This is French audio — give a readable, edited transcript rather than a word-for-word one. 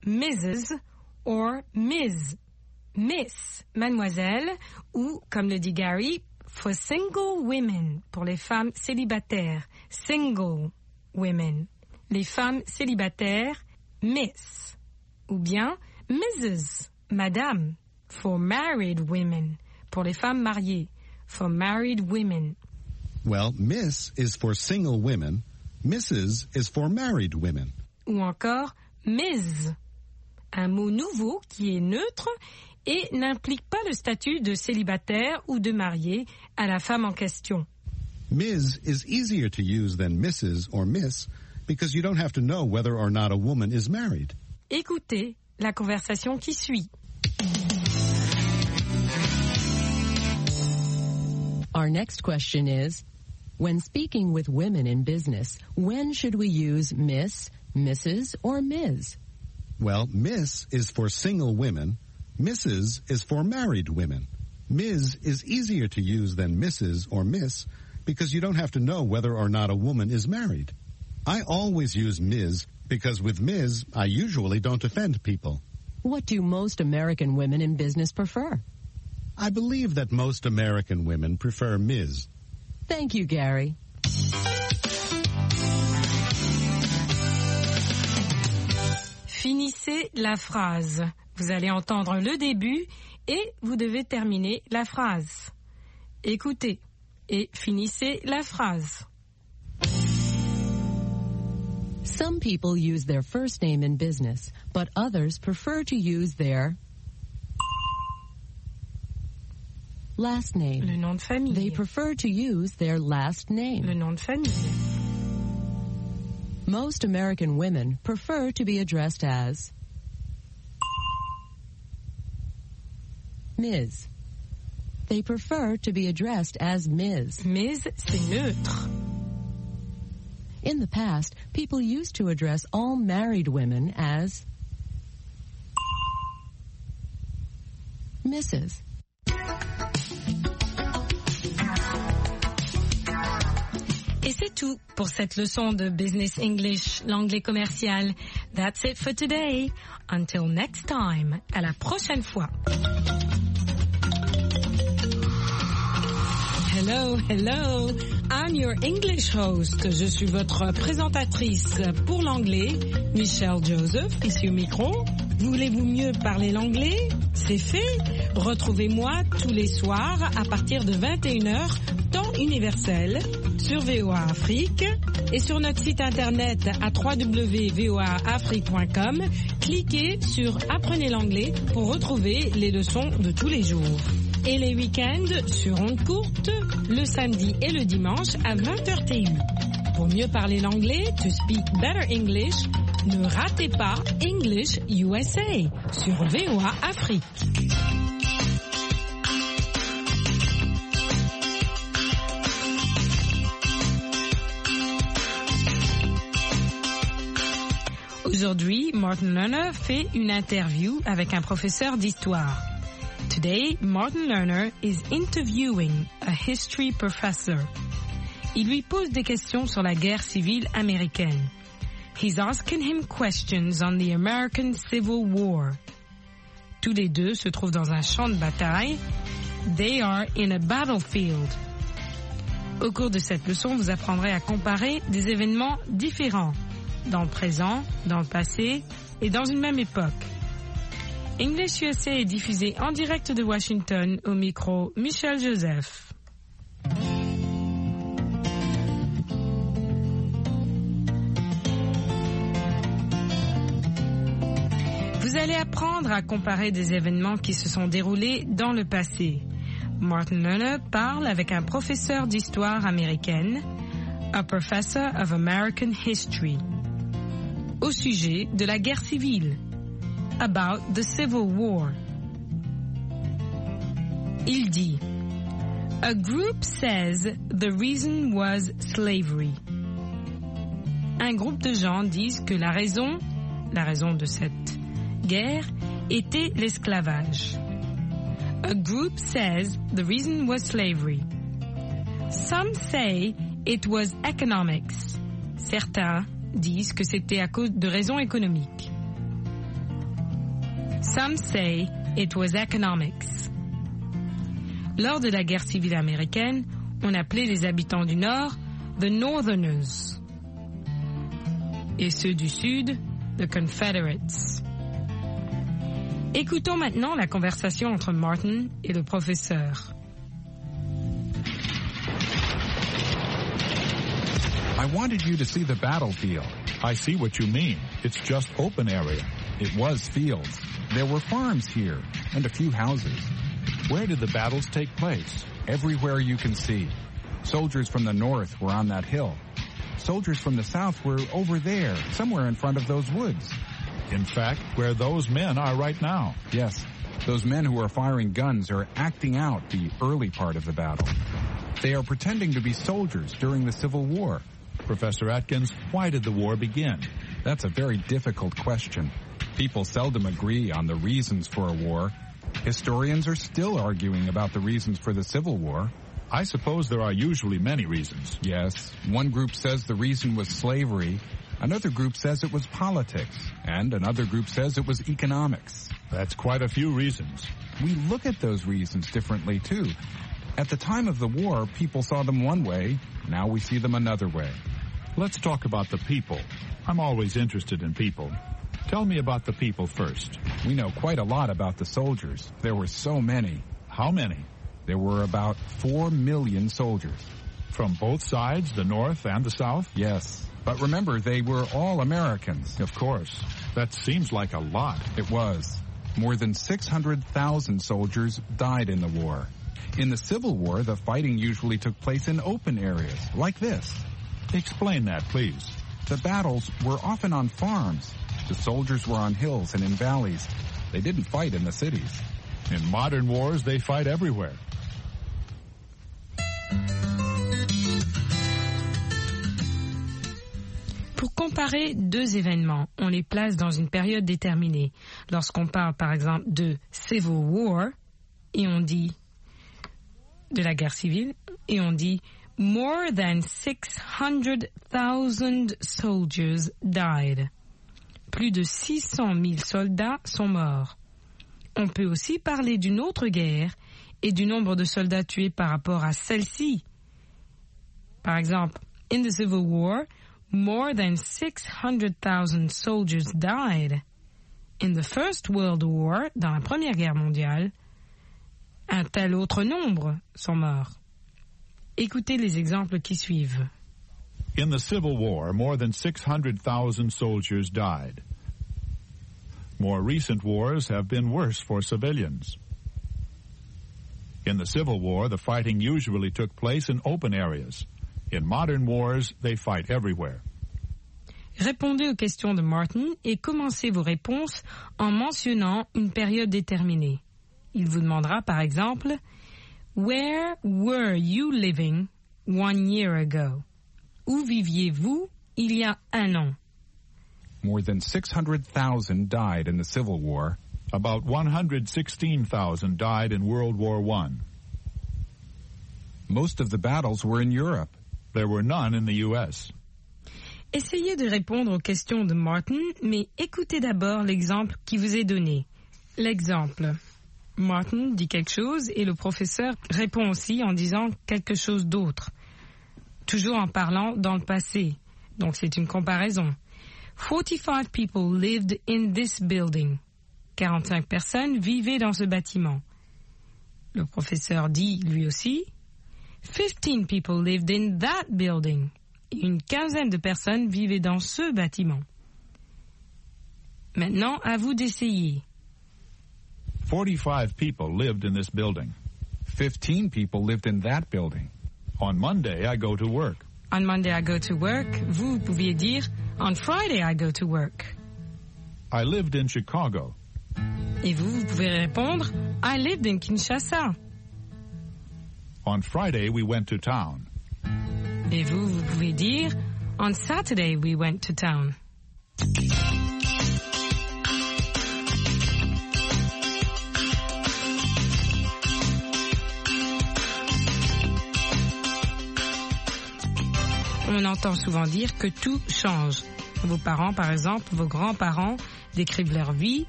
Mrs. or Ms. Miss, mademoiselle, ou, comme le dit Gary, for single women, pour les femmes célibataires. Single women. Les femmes célibataires, Miss. Ou bien Mrs. Madame, for married women, pour les femmes mariées. For married women. Well, Miss is for single women. Mrs. is for married women. Ou encore Ms. Un mot nouveau qui est neutre et n'implique pas le statut de célibataire ou de marié à la femme en question. Ms. is easier to use than Mrs. or Miss because you don't have to know whether or not a woman is married. Écoutez la conversation qui suit. Our next question is, when speaking with women in business, when should we use Miss, Mrs., or Ms? Well, Miss is for single women. Mrs. is for married women. Ms. is easier to use than Mrs. or Miss because you don't have to know whether or not a woman is married. I always use Ms. because with Ms. I usually don't offend people. What do most American women in business prefer? I believe that most American women prefer Ms. Thank you, Gary. Finissez la phrase. Vous allez entendre le début et vous devez terminer la phrase. Écoutez et finissez la phrase. Some people use their first name in business, but others prefer to use their last name. Le nom de famille. They prefer to use their last name. Le nom de famille. Most American women prefer to be addressed as Ms. They prefer to be addressed as Ms. Ms, c'est neutre. In the past, people used to address all married women as Mrs. Et c'est tout pour cette leçon de Business English, l'anglais commercial. That's it for today. Until next time. À la prochaine fois. Hello, hello. I'm your English host. Je suis votre présentatrice pour l'anglais, Michelle Joseph, ici au micro. Voulez-vous mieux parler l'anglais? C'est fait. Retrouvez-moi tous les soirs à partir de 21h, temps universel, sur VOA Afrique et sur notre site internet à www.voaafrique.com. Cliquez sur Apprenez l'anglais pour retrouver les leçons de tous les jours. Et les week-ends sur ondes courtes, le samedi et le dimanche à 20h TU. Pour mieux parler l'anglais, to speak better English, ne ratez pas English USA sur VOA Afrique. Aujourd'hui, Martin Lerner fait une interview avec un professeur d'histoire. Today, Martin Lerner is interviewing a history professor. Il lui pose des questions sur la guerre civile américaine. He's asking him questions on the American Civil War. Tous les deux se trouvent dans un champ de bataille. They are in a battlefield. Au cours de cette leçon, vous apprendrez à comparer des événements différents, dans le présent, dans le passé et dans une même époque. English USA est diffusé en direct de Washington au micro Michelle Joseph. Vous allez apprendre à comparer des événements qui se sont déroulés dans le passé. Martin Lerner parle avec un professeur d'histoire américaine, a professor of American history, au sujet de la guerre civile. About the Civil War. Il dit, a group says the reason was slavery. Un groupe de gens disent que la raison de cette guerre était l'esclavage. A group says the reason was slavery. Some say it was economics. Certains disent que c'était à cause de raisons économiques. Some say it was economics. Lors de la guerre civile américaine, on appelait les habitants du Nord the Northerners et ceux du Sud the Confederates. Écoutons maintenant la conversation entre Martin et le professeur. I wanted you to see the battlefield. I see what you mean. It's just open area. It was fields. There were farms here and a few houses. Where did the battles take place? Everywhere you can see. Soldiers from the north were on that hill. Soldiers from the south were over there, somewhere in front of those woods. In fact, where those men are right now. Yes, those men who are firing guns are acting out the early part of the battle. They are pretending to be soldiers during the Civil War. Professor Atkins, why did the war begin? That's a very difficult question. People seldom agree on the reasons for a war. Historians are still arguing about the reasons for the Civil War. I suppose there are usually many reasons. Yes, one group says the reason was slavery, another group says it was politics, and another group says it was economics. That's quite a few reasons. We look at those reasons differently, too. At the time of the war, people saw them one way. Now we see them another way. Let's talk about the people. I'm always interested in people. Tell me about the people first. We know quite a lot about the soldiers. There were so many. How many? There were about 4 million soldiers. From both sides, the North and the South? Yes. But remember, they were all Americans. Of course. That seems like a lot. It was. More than 600,000 soldiers died in the war. In the Civil War, the fighting usually took place in open areas, like this. Explain that, please. The battles were often on farms. The soldiers were on hills and in valleys. They didn't fight in the cities. In modern wars, they fight everywhere. Pour comparer deux événements, on les place dans une période déterminée. Lorsqu'on parle par exemple de Civil War, et on dit de la guerre civile, et on dit more than 600,000 soldiers died. Plus de 600 000 soldats sont morts. On peut aussi parler d'une autre guerre et du nombre de soldats tués par rapport à celle-ci. Par exemple, in the Civil War, more than 600,000 soldiers died. In the First World War, dans la Première Guerre mondiale, un tel autre nombre sont morts. Écoutez les exemples qui suivent. In the Civil War, more than 600,000 soldiers died. More recent wars have been worse for civilians. In the Civil War, the fighting usually took place in open areas. In modern wars, they fight everywhere. Répondez aux questions de Martin et commencez vos réponses en mentionnant une période déterminée. Il vous demandera par exemple « Where were you living 1 year ago » Où viviez-vous il y a un an? More than 600,000 died in the Civil War. About 116,000 died in World War I. Most of the battles were in Europe. There were none in the U.S. Essayez de répondre aux questions de Martin, mais écoutez d'abord l'exemple qui vous est donné. L'exemple. Martin dit quelque chose et le professeur répond aussi en disant quelque chose d'autre. Toujours en parlant dans le passé. Donc c'est une comparaison. 45 people lived in this building. 45 personnes vivaient dans ce bâtiment. Le professeur dit lui aussi 15 people lived in that building. Et une quinzaine de personnes vivaient dans ce bâtiment. Maintenant, à vous d'essayer. 45 people lived in this building. 15 people lived in that building. On Monday, I go to work. On Monday, I go to work. Vous pouviez dire, on Friday, I go to work. I lived in Chicago. Et vous pouvez répondre, I lived in Kinshasa. On Friday, we went to town. Et vous pouvez dire, on Saturday, we went to town. On entend souvent dire que tout change. Vos parents, par exemple, vos grands-parents décrivent leur vie